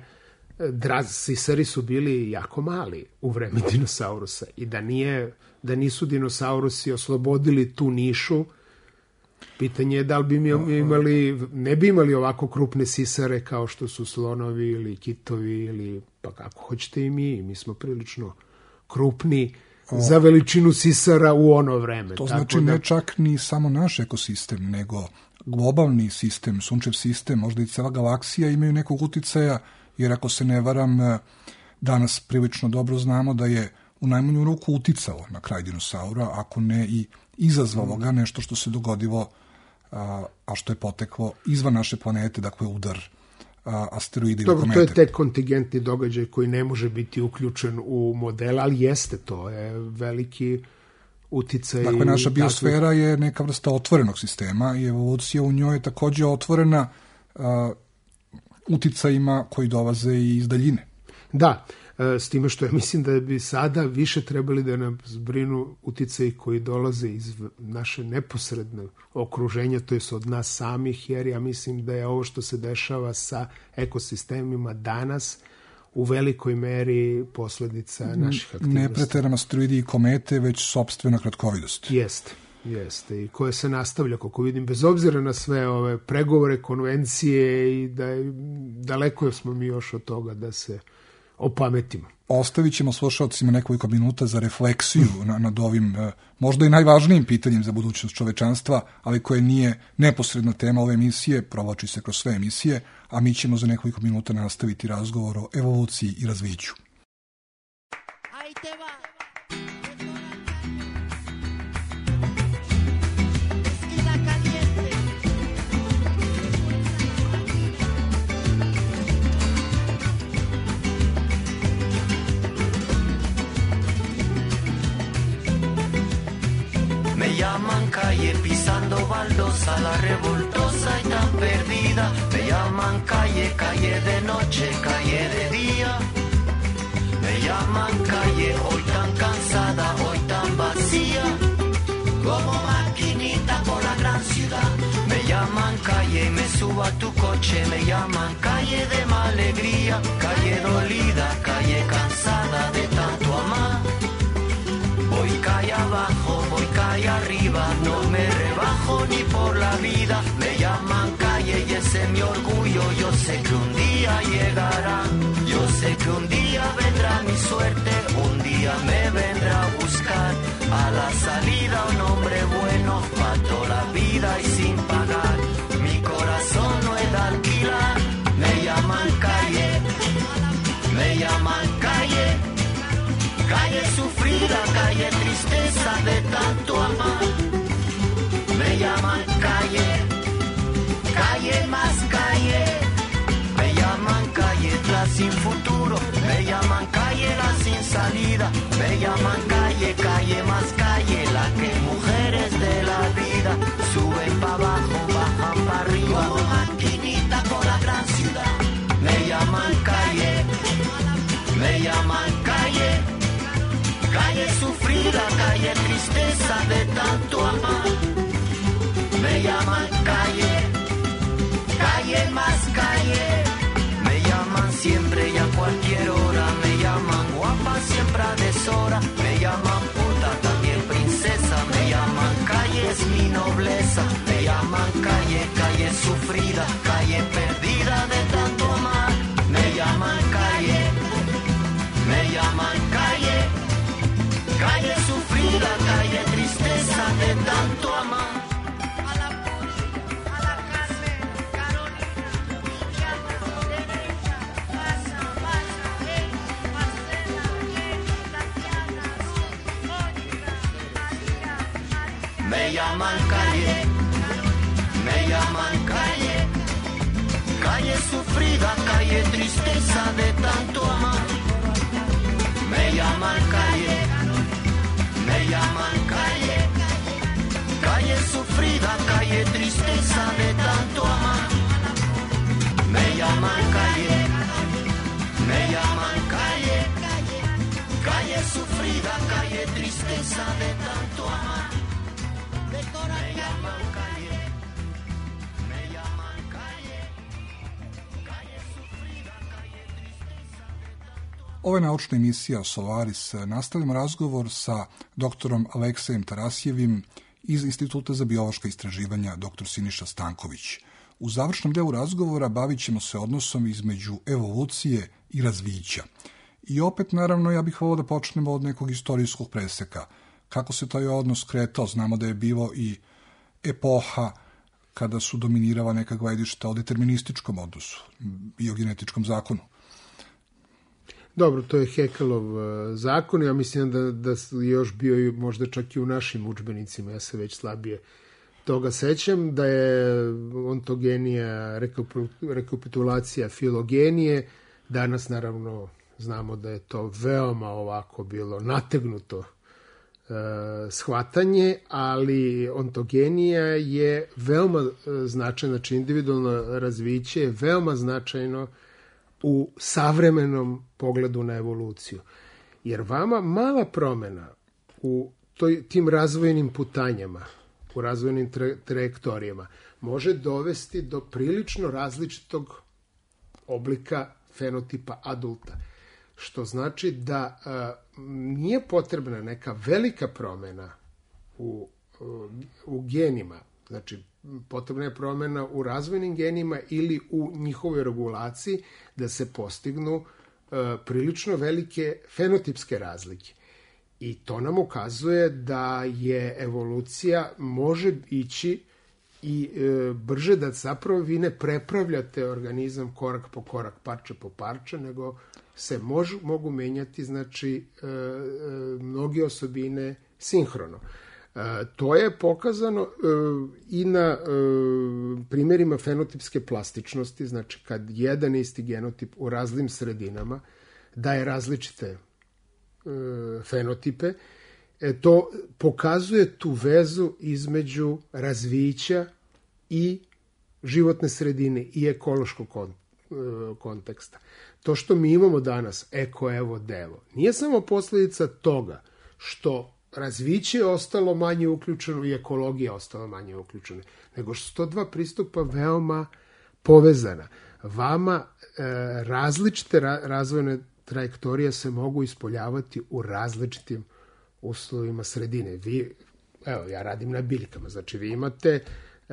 sisari su bili jako mali u vreme dinosaurusa i da, nije, da nisu dinosaurusi oslobodili tu nišu, pitanje je da li bi mi imali, ne bi imali ovako krupne sisare kao što su slonovi ili kitovi ili pa kako hoćete i mi, mi smo prilično krupni za veličinu sisara u ono vreme. To znači da... ne čak ni samo naš ekosistem, nego globalni sistem, sunčev sistem, možda i cela galaksija imaju nekog uticaja, jer ako se ne varam, danas prilično dobro znamo da je u najmanju ruku uticalo na kraj dinosaura, ako ne i izazvalo ga nešto što se dogodilo, a, a što je poteklo izvan naše planete, dakle udar asteroide i komete. To je tek kontingentni događaj koji ne može biti uključen u model, ali jeste, to je veliki uticaj. Dakle, naša biosfera takve... je neka vrsta otvorenog sistema i evolucija u njoj je takođe otvorena a, uticajima koji dolaze i iz daljine. Da, s time što ja mislim da bi sada više trebali da nam zbrinu uticaji koji dolaze iz naše neposredne okruženja, to je od nas samih, jer ja mislim da je ovo što se dešava sa ekosistemima danas u velikoj meri posledica naših aktivnosti. Ne preteram asteroidi i komete, već sopstvena kratkovidost. Jeste. Jeste, i koje se nastavlja, kako vidim, bez obzira na sve ove pregovore, konvencije i da je, daleko smo mi još od toga da se opametimo. Ostavit ćemo slušalcima nekoliko minuta za refleksiju na, nad ovim možda i najvažnijim pitanjem za budućnost čovečanstva, ali koje nije neposredna tema ove emisije, provlači se kroz sve emisije, a mi ćemo za nekoliko minuta nastaviti razgovor o evoluciji i razviću. Ahí te va. Me llaman calle pisando baldosa, la revoltosa y tan perdida. Me llaman calle, calle de noche, calle de día. Me llaman calle hoy tan cansada, hoy tan vacía. Como maquinita por la gran ciudad. Me llaman llaman calle y me subo a tu coche, me llaman calle de mala alegría, calle dolida, calle cansada de tanto amar. Voy calle abajo, voy calle arriba, no me rebajo ni por la vida. Me llaman calle y ese es mi orgullo, yo sé que un día llegará. Yo sé que un día vendrá mi suerte, un día me vendrá a buscar. A la salida un hombre bueno, pa' toda la vida y sin pagar. Mi corazón no es de alquilar. Me llaman calle, me llaman calle. Calle sufrida, calle tristeza de tanto amar. Me llaman calle, calle más calle. Me llaman calle la sin futuro. Me llaman calle la sin salida. Me llaman calle, calle más calle. La que mujeres de la vida suben pa' abajo, bajan pa' arriba. Como maquinita por la gran ciudad. Me llaman calle, me llaman calle. Calle sufrida, calle tristeza de tanto amar. Me llaman calle, calle más calle. Me llaman siempre y a cualquier hora. Me llaman guapa siempre a deshora. Me llaman puta, también princesa. Me llaman calle, es mi nobleza. Me llaman calle, calle sufrida, calle perdida de tanto amar. Me llaman calle, me llaman calle. Calle sufrida, calle tristeza de tanto amar. A la Puchi, a la Carmen, Carolina, Luciana, Derecha, Pasa, Pasa, hey, Marcela, hey, Tatiana, Ruth, Mónica, María, María. Me llaman calle, me llaman calle. Calle sufrida, calle tristeza de tanto amar. Me llaman calle. Me llaman calle, calle sufrida, calle tristeza de tanto amar. Me llaman calle, me llaman calle, calle sufrida, calle tristeza de tanto amar. Me llaman calle, me llaman calle, calle sufrida, calle tristeza de tanto amar. Ova je naučna emisija Solaris. Nastavljamo razgovor sa doktorom Aleksejem Tarasjevim iz Instituta za biološka istraživanja dr Siniša Stanković. U završnom delu razgovora bavit ćemo se odnosom između evolucije i razvića. I opet, naravno, ja bih volio da počnemo od nekog istorijskog preseka. Kako se taj odnos kretao? Znamo da je bilo i epoha kada su dominirala neka gledišta o determinističkom odnosu, biogenetičkom zakonu. Dobro, to je Haeckelov zakon, ja mislim da, da je još bio i možda čak i u našim udžbenicima, ja se već slabije toga sećam, da je ontogenija rekapitulacija filogenije. Danas naravno znamo da je to veoma ovako bilo nategnuto e, shvatanje, ali ontogenija je veoma značajna, znači individualno razviće je veoma značajno u savremenom pogledu na evoluciju. Jer vama mala promjena u toj, tim razvojnim putanjama, u razvojnim tra, trajektorijama, može dovesti do prilično različitog oblika fenotipa adulta. Što znači da a, nije potrebna neka velika promjena u, u genima, znači potrebna je promjena u razvojnim genima ili u njihovoj regulaciji da se postignu e, prilično velike fenotipske razlike. I to nam ukazuje da je evolucija može ići i e, brže, da zapravo vi ne prepravljate organizam korak po korak, parče po parče, nego se mož, mogu menjati, znači e, e, mnoge osobine sinhrono. E, to je pokazano e, i na e, primjerima fenotipske plastičnosti, znači kad jedan isti genotip u raznim sredinama daje različite e, fenotipe, e, to pokazuje tu vezu između razvića i životne sredine i ekološkog kon, e, konteksta. To što mi imamo danas, eko, evo, devo, nije samo posljedica toga što razviće je ostalo manje uključeno i ekologija ostala manje uključena, nego što su to dva pristupa veoma povezana. Vama e, različite ra, razvojne trajektorije se mogu ispoljavati u različitim uslovima sredine. Vi, evo, ja radim na biljkama, znači vi imate e,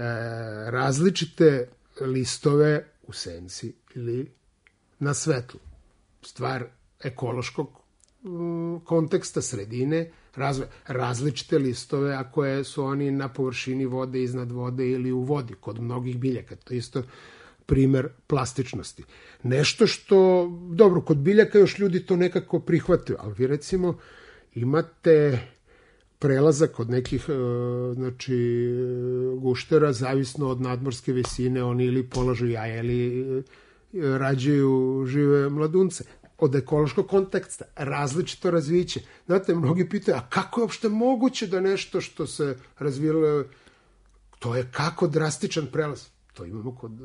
različite listove u senci ili na svetlu. Stvar ekološkog m, konteksta sredine, razvoja. Različite listove ako je, su oni na površini vode, iznad vode ili u vodi, kod mnogih biljaka. To je isto primer plastičnosti. Nešto što, dobro, kod biljaka još ljudi to nekako prihvataju, ali vi recimo imate prelazak kod nekih znači, guštera, zavisno od nadmorske visine, oni ili polažu jaja ili rađaju žive mladunce. Od ekološkog konteksta, različito razviće. Znate, mnogi pitaju, a kako je uopšte moguće da nešto što se razvijelo, to je kako drastičan prelaz? To imamo kod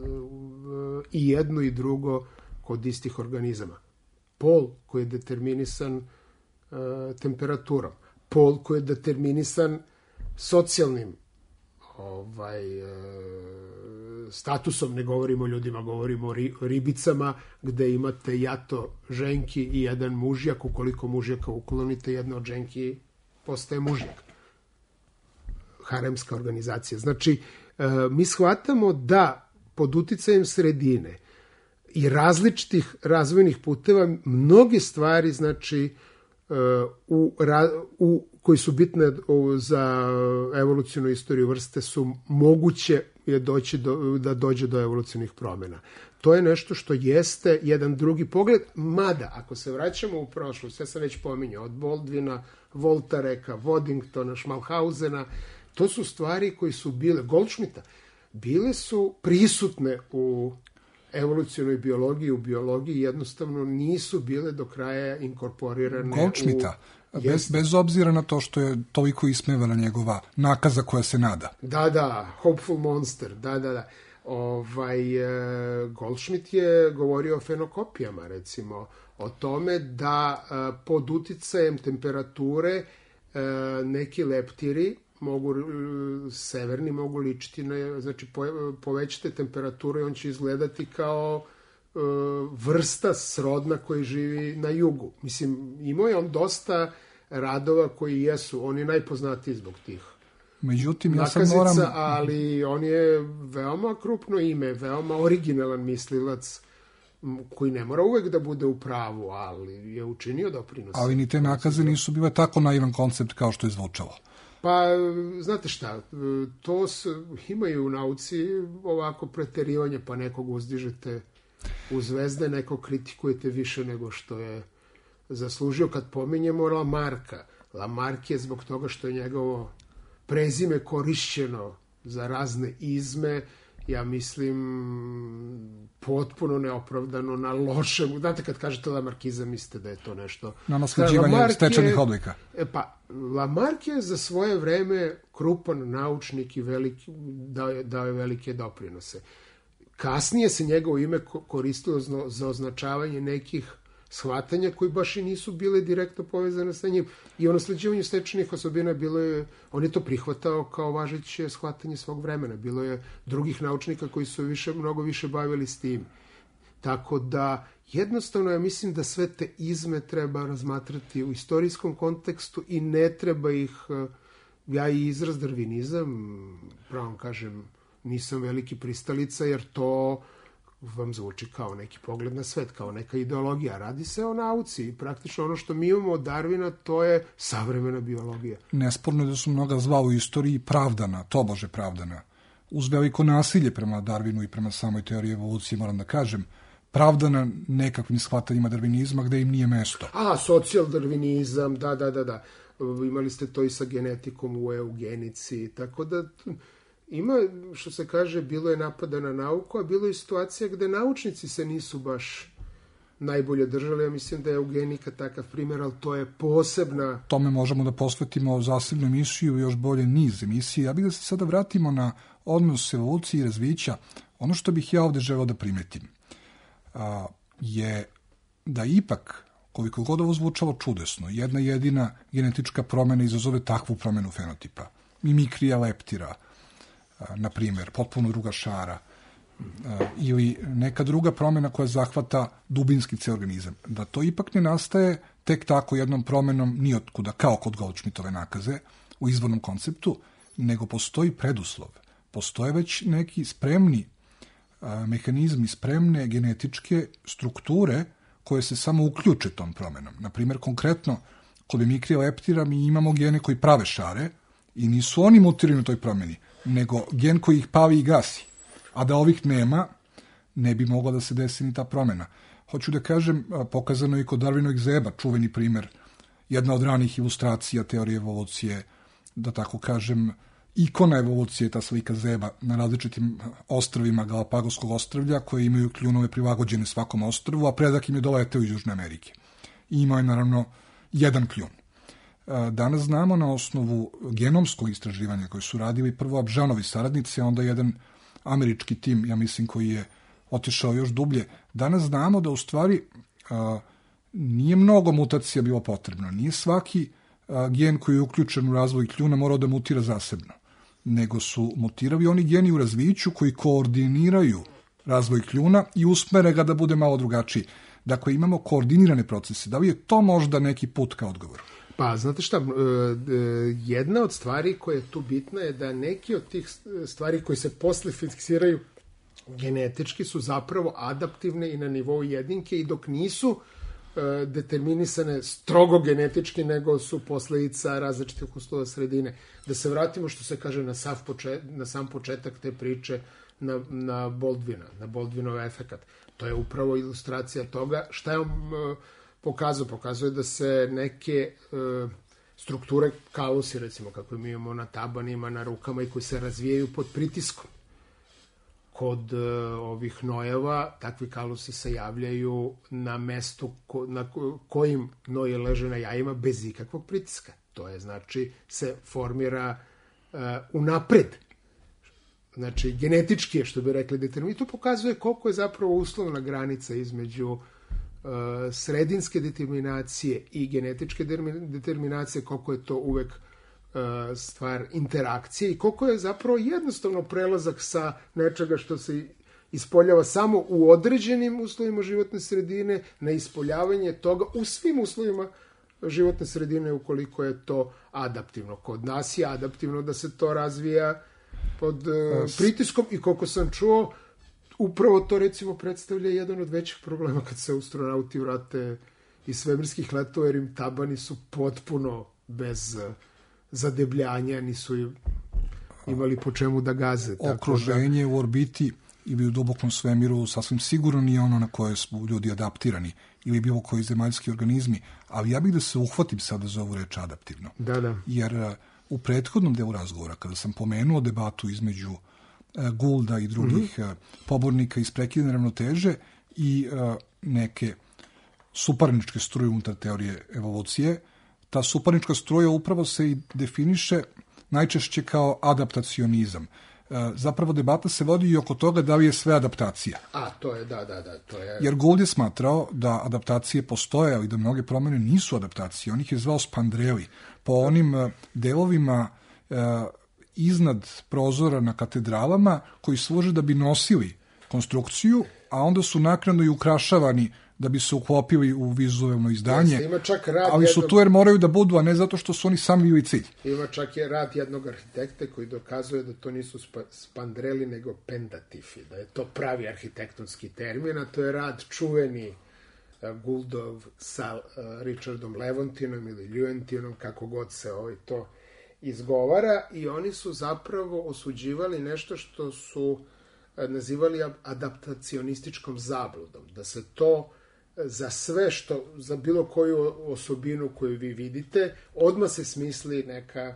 i jedno i drugo kod istih organizama. Pol koji je determinisan uh, temperaturom, pol koji je determinisan socijalnim ovaj, uh, statusom, ne govorimo o ljudima, govorimo o ri, ribicama, gde imate jato ženki i jedan mužjak, ukoliko mužjaka uklonite, jedna od ženki postaje mužjak. Haremska organizacija. Znači, mi shvatamo da pod uticajem sredine i različitih razvojnih puteva mnoge stvari, znači, u, u, koji su bitne za evolucijnu istoriju vrste su moguće je doći do, da dođe do evolucionih promjena. To je nešto što jeste jedan drugi pogled, mada ako se vraćamo u prošlost, ja sam već pominjao, od Baldwina, Voltareka, Waddingtona, Schmalhausena, to su stvari koji su bile, Goldschmidta, bile su prisutne u evolucionoj biologiji, u biologiji jednostavno nisu bile do kraja inkorporirane. Goldschmidta, u... bez, bez obzira na to što je toliko ismevana njegova nakaza koja se nada. Da, da, Hopeful Monster, da, da, da. Ovaj, Goldschmidt je govorio o fenokopijama, recimo, o tome da pod uticajem temperature neki leptiri mogu, severni mogu ličiti na, znači po, povećate temperaturu i on će izgledati kao e, vrsta srodna koji živi na jugu. Mislim, imao je on dosta radova koji jesu, on je najpoznatiji zbog tih Međutim, ja nakazica, sam moram... ali on je veoma krupno ime, veoma originalan mislilac koji ne mora uvek da bude u pravu, ali je učinio doprinos. Ali ni te nakaze nisu bile tako naivan koncept kao što je zvučalo. Pa, znate šta, to su, imaju u nauci ovako preterivanje, pa nekog uzdižete u zvezde, nekog kritikujete više nego što je zaslužio. Kad pominjemo Lamarcka, Lamarck je zbog toga što je njegovo prezime korišćeno za razne izme, ja mislim, potpuno neopravdano, na lošem. Znate, kad kažete lamarkizam, mislite da je to nešto... Na nasleđivanje stečenih odlika. E, pa, Lamarck je za svoje vreme krupan naučnik i veliki, dao, je, dao je velike doprinose. Kasnije se njegovo ime koristilo za označavanje nekih shvatanja koji baš i nisu bile direktno povezane sa njim. I o nasleđivanju stečenih osobina bilo je, on je to prihvatao kao važeće shvatanje svog vremena. Bilo je drugih naučnika koji su više, mnogo više bavili s tim. Tako da, jednostavno ja mislim da sve te izme treba razmatrati u istorijskom kontekstu i ne treba ih, ja i izraz darvinizam, pravo kažem, nisam veliki pristalica, jer to vam zvuči kao neki pogled na svet, kao neka ideologija. Radi se o nauci i praktično ono što mi imamo od Darwina, to je savremena biologija. Nesporno je da su mnoga zla u istoriji pravdana, tobože pravdana. Uz veliko nasilje prema Darwinu i prema samoj teoriji evolucije, moram da kažem, pravdana nekakvim shvatanjima darvinizma gde im nije mesto. A, socijal-darvinizam, da, da, da, da. Imali ste to i sa genetikom u eugenici, tako da... Ima, što se kaže, bilo je napada na nauku, a bilo je situacija gde naučnici se nisu baš najbolje držali. Ja mislim da je eugenika takav primjer, ali to je posebna... Tome možemo da posvetimo zasebnu emisiju i još bolje niz emisije. Ja bih da se sada vratimo na odnos evolucije i razvića. Ono što bih ja ovde želeo da primetim a, je da ipak koliko god ovo zvučalo čudesno, jedna jedina genetička promena izazove takvu promenu fenotipa. Mimikrija leptira, na primjer, potpuno druga šara, ili neka druga promena koja zahvata dubinski ceo organizam. Da to ipak ne nastaje tek tako jednom promenom nijotkuda, kao kod Goldschmidtove nakaze u izvornom konceptu, nego postoji preduslov. Postoje već neki spremni a, mehanizmi, spremne genetičke strukture koje se samo uključe tom promenom. Naprimjer, konkretno, kod mimikrije leptira mi imamo gene koji prave šare i nisu oni mutirani u toj promeni, nego gen koji ih pali i gasi. A da ovih nema, ne bi mogla da se desi ni ta promena. Hoću da kažem, pokazano je i kod Darwinovih zeba, čuveni primer, jedna od ranih ilustracija teorije evolucije, da tako kažem, ikona evolucije, ta slika zeba na različitim ostrvima Galapagoskog ostrvlja, koje imaju kljunove prilagođene svakom ostrvu, a predak im je doleteo iz Južne Amerike. I imao je, naravno, jedan kljun. Danas znamo na osnovu genomskog istraživanja koje su radili prvo Abžanovi saradnici, a onda jedan američki tim, ja mislim, koji je otišao još dublje. Danas znamo da u stvari a, nije mnogo mutacija bilo potrebno. Nije svaki a, gen koji je uključen u razvoj kljuna morao da mutira zasebno, nego su mutirali oni geni u razviću koji koordiniraju razvoj kljuna i usmere ga da bude malo drugačiji. Dakle, imamo koordinirane procese. Da li je to možda neki put ka odgovoru? Pa, znate šta, jedna od stvari koja je tu bitna je da neki od tih stvari koji se posle fiksiraju genetički su zapravo adaptivne i na nivou jedinke i dok nisu determinisane strogo genetički, nego su posledica različitih uslova sredine. Da se vratimo, što se kaže, na, sav počet, na sam početak te priče na, na Baldwina, na Baldwinov efekat. To je upravo ilustracija toga. Šta je on pokazao? Pokazuje da se neke e, strukture kalusi, recimo, kako mi imamo na tabanima, na rukama i koji se razvijaju pod pritiskom. Kod e, ovih nojeva, takvi kalusi se javljaju na mestu ko, na kojim noje leže na jajima bez ikakvog pritiska. To je, znači, se formira e, unapred. Znači, genetički je, što bi rekli, determin. I to pokazuje koliko je zapravo uslovna granica između sredinske determinacije i genetičke determinacije, koliko je to uvek stvar interakcije i koliko je zapravo jednostavno prelazak sa nečega što se ispoljava samo u određenim uslovima životne sredine na ispoljavanje toga u svim uslovima životne sredine ukoliko je to adaptivno. Kod nas je adaptivno da se to razvija pod pritiskom i koliko sam čuo, upravo to, recimo, predstavlja jedan od većih problema kad se astronauti vrate iz svemirskih letova, jer im tabani su potpuno bez zadebljanja, nisu imali po čemu da gaze. Okruženje tako da... u orbiti ili u dubokom svemiru sasvim sigurno nije ono na koje su ljudi adaptirani ili bilo koji zemaljski organizmi, ali ja bih da se uhvatim sada za ovu reč adaptivno. Da, da. Jer u prethodnom delu razgovora, kada sam pomenuo debatu između Goulda i drugih mm-hmm. pobornika iz prekidne ravnoteže i uh, neke suparničke struje unutar teorije evolucije. Ta suparnička struja upravo se i definiše najčešće kao adaptacionizam. Uh, zapravo debata se vodi i oko toga da li je sve adaptacija. A, to je, da, da, da. To je... Jer Gould je smatrao da adaptacije postoje, ali da mnoge promene nisu adaptacije. On ih je zvao spandreli. Po onim uh, delovima uh, iznad prozora na katedralama koji služe da bi nosili konstrukciju, a onda su naknadno i ukrašavani da bi se uklopili u vizuelno izdanje. Jeste, ima čak rad ali su jednog... tu jer moraju da budu, a ne zato što su oni sami bili cilj. Ima čak je rad jednog arhitekta koji dokazuje da to nisu spa, spandreli, nego pendatifi, da je to pravi arhitektonski termin, a to je rad čuveni uh, Gouldov sa uh, Richardom Levantinom ili Lewontinom, kako god se ovaj to izgovara, i oni su zapravo osuđivali nešto što su nazivali adaptacionističkom zabludom, da se to za sve što, za bilo koju osobinu koju vi vidite, odmah se smisli neka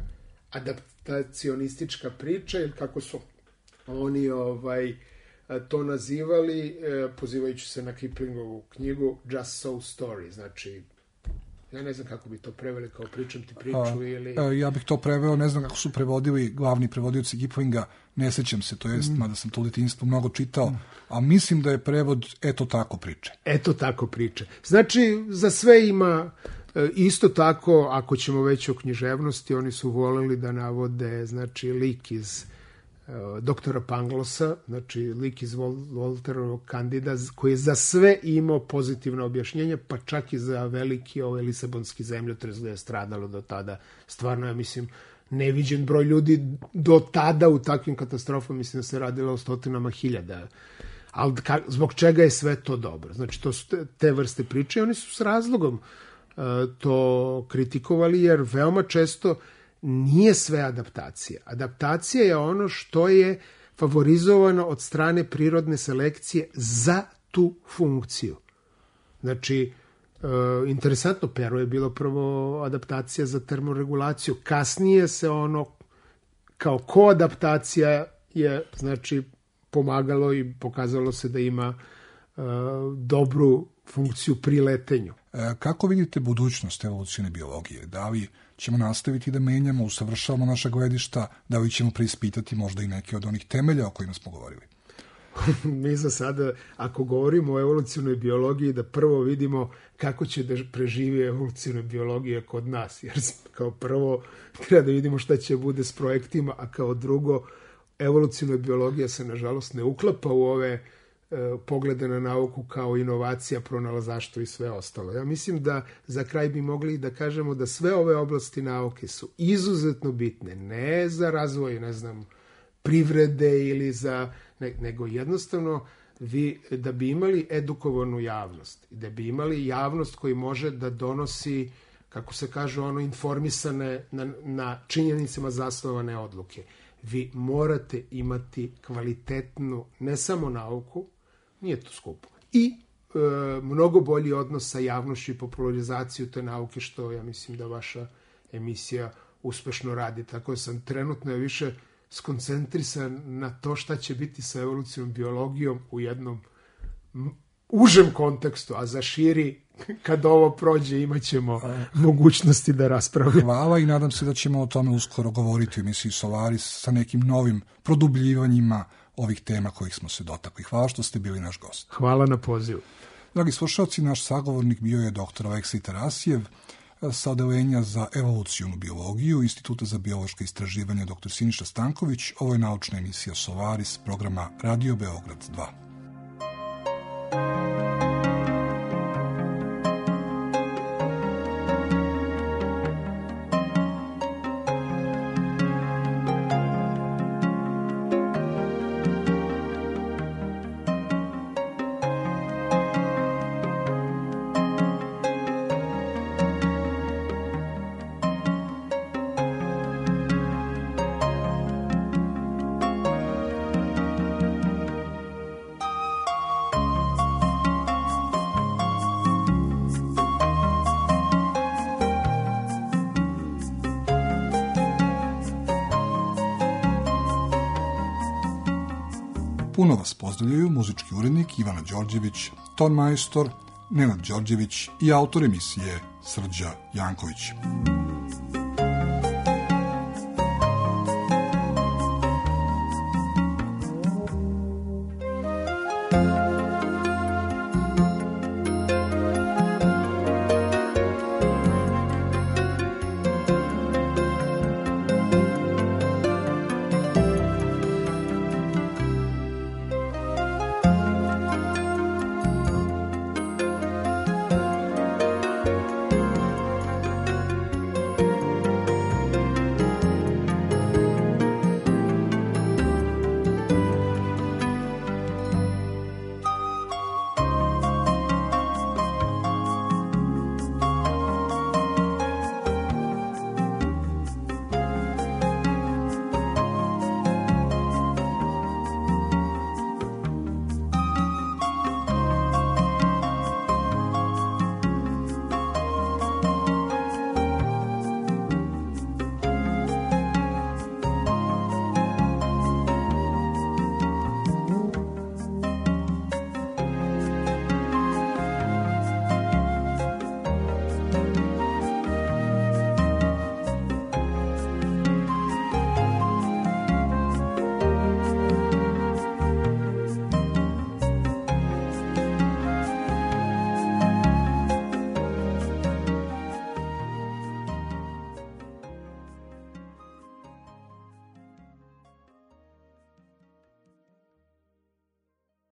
adaptacionistička priča, ili kako su oni ovaj to nazivali, pozivajući se na Kiplingovu knjigu Just So Story, znači Ja ne znam kako bi to preveli, kao pričam ti priču A, ili... e, ja bih to preveo, ne znam kako su prevodili glavni prevodioci Kiplinga, ne sećam se, to jest, mm. mada sam to u detinjstvu mnogo čitao, mm. a mislim da je prevod eto tako priče. Eto tako priče. Znači, za sve ima e, isto tako, ako ćemo već o književnosti, oni su voleli da navode, znači, lik iz e, doktora Panglosa, znači, lik iz Vol, Volterovog Kandida, koji je za sve imao pozitivno objašnjenje, pa čak i za veliki ovaj lisabonski zemljotres gde je stradalo do tada. Stvarno, ja mislim, neviđen broj ljudi do tada u takvim katastrofama, mislim da se radilo o stotinama hiljada. Ali ka, zbog čega je sve to dobro? Znači, to su te, te vrste priče i oni su s razlogom uh, to kritikovali, jer veoma često nije sve adaptacija. Adaptacija je ono što je favorizovano od strane prirodne selekcije za tu funkciju. Znači, Uh, interesantno, pero je bilo prvo adaptacija za termoregulaciju. Kasnije se ono kao koadaptacija je, znači, pomagalo i pokazalo se da ima uh, dobru funkciju pri letenju. E, kako vidite budućnost evolucione biologije? Da li ćemo nastaviti da menjamo, usavršavamo naša gledišta, da li ćemo preispitati možda i neke od onih temelja o kojima smo govorili? Mi za sada, ako govorimo o evolucionoj biologiji, da prvo vidimo kako će da preživi evoluciona biologija kod nas, jer kao prvo treba da vidimo šta će bude s projektima, a kao drugo, evoluciona biologija se nažalost ne uklapa u ove e, poglede na nauku kao inovacija, pronalazaštvo i sve ostalo. Ja mislim da za kraj bi mogli da kažemo da sve ove oblasti nauke su izuzetno bitne, ne za razvoj, ne znam, privrede ili za, ne, nego jednostavno vi, da bi imali edukovanu javnost, da bi imali javnost koji može da donosi, kako se kaže, ono, informisane na, na činjenicama zasnovane odluke. Vi morate imati kvalitetnu, ne samo nauku, nije to skupo, i e, mnogo bolji odnos sa javnošću i popularizaciju te nauke, što ja mislim da vaša emisija uspešno radi. Tako da sam trenutno više skoncentrisan na to šta će biti sa evolucijom biologijom u jednom užem kontekstu, a za širi, kad ovo prođe, imat ćemo mogućnosti da raspravljamo. Hvala i nadam se da ćemo o tome uskoro govoriti u emisiji Solaris sa nekim novim produbljivanjima ovih tema kojih smo se dotakli. Hvala što ste bili naš gost. Hvala na pozivu. Dragi slušalci, naš sagovornik bio je doktor Aleksej Tarasijev sa odeljenja za evolucijonu biologiju Instituta za biološka istraživanja doktor Siniša Stanković. Ovo je naučna emisija Solaris programa Radio Beograd dva. Puno vas pozdravljaju muzički urednik Ivana Đorđević, ton majstor Nenad Đorđević i autor emisije Srđa Janković.